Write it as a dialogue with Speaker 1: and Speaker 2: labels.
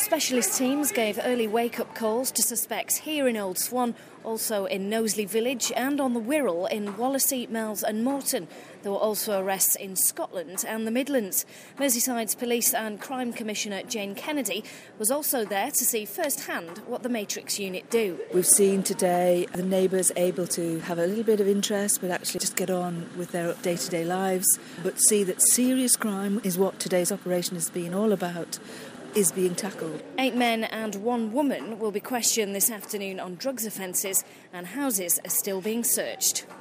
Speaker 1: Specialist teams gave early wake-up calls to suspects here in Old Swan, also in Knowsley Village and on the Wirral in Wallasey, Mells and Moreton. There were also arrests in Scotland and the Midlands. Merseyside's Police and Crime Commissioner Jane Kennedy was also there to see firsthand what the Matrix unit do.
Speaker 2: We've seen today the neighbours able to have a little bit of interest but actually just get on with their day-to-day lives, but see that serious crime is what today's operation has been all about, is being tackled.
Speaker 1: 8 men and 1 woman will be questioned this afternoon on drugs offences, and houses are still being searched.